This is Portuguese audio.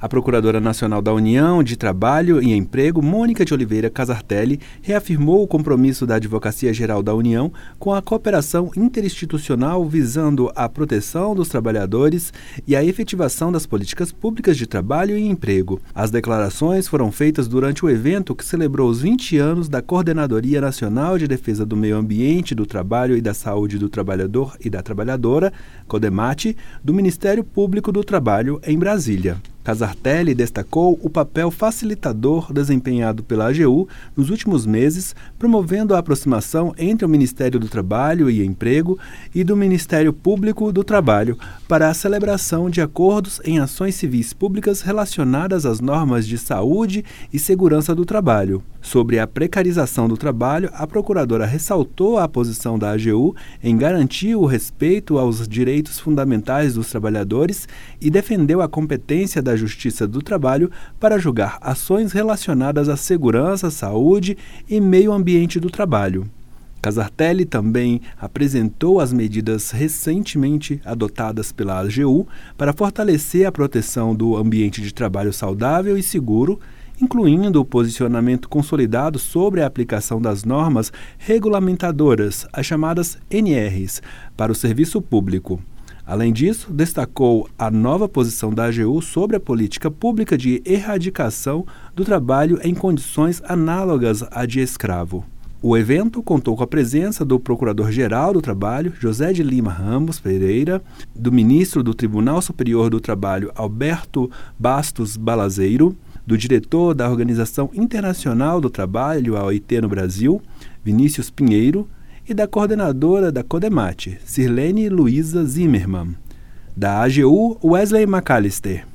A Procuradora Nacional da União de Trabalho e Emprego, Mônica de Oliveira Casartelli, reafirmou o compromisso da Advocacia Geral da União com a cooperação interinstitucional visando a proteção dos trabalhadores e a efetivação das políticas públicas de trabalho e emprego. As declarações foram feitas durante o evento que celebrou os 20 anos da Coordenadoria Nacional de Defesa do Meio Ambiente, do Trabalho e da Saúde do Trabalhador e da Trabalhadora, CODEMAT, do Ministério Público do Trabalho, em Brasília. Casartelli destacou o papel facilitador desempenhado pela AGU nos últimos meses, promovendo a aproximação entre o Ministério do Trabalho e Emprego e do Ministério Público do Trabalho para a celebração de acordos em ações civis públicas relacionadas às normas de saúde e segurança do trabalho. Sobre a precarização do trabalho, a procuradora ressaltou a posição da AGU em garantir o respeito aos direitos fundamentais dos trabalhadores e defendeu a competência da Justiça do Trabalho para julgar ações relacionadas à segurança, saúde e meio ambiente do trabalho. Casartelli também apresentou as medidas recentemente adotadas pela AGU para fortalecer a proteção do ambiente de trabalho saudável e seguro, incluindo o posicionamento consolidado sobre a aplicação das normas regulamentadoras, as chamadas NRs, para o serviço público. Além disso, destacou a nova posição da AGU sobre a política pública de erradicação do trabalho em condições análogas à de escravo. O evento contou com a presença do Procurador-Geral do Trabalho, José de Lima Ramos Pereira, do Ministro do Tribunal Superior do Trabalho, Alberto Bastos Balazeiro, do diretor da Organização Internacional do Trabalho, a OIT no Brasil, Vinícius Pinheiro, e da coordenadora da CODEMAT, Sirlene Luiza Zimmermann. Da AGU, Wesley McAllister.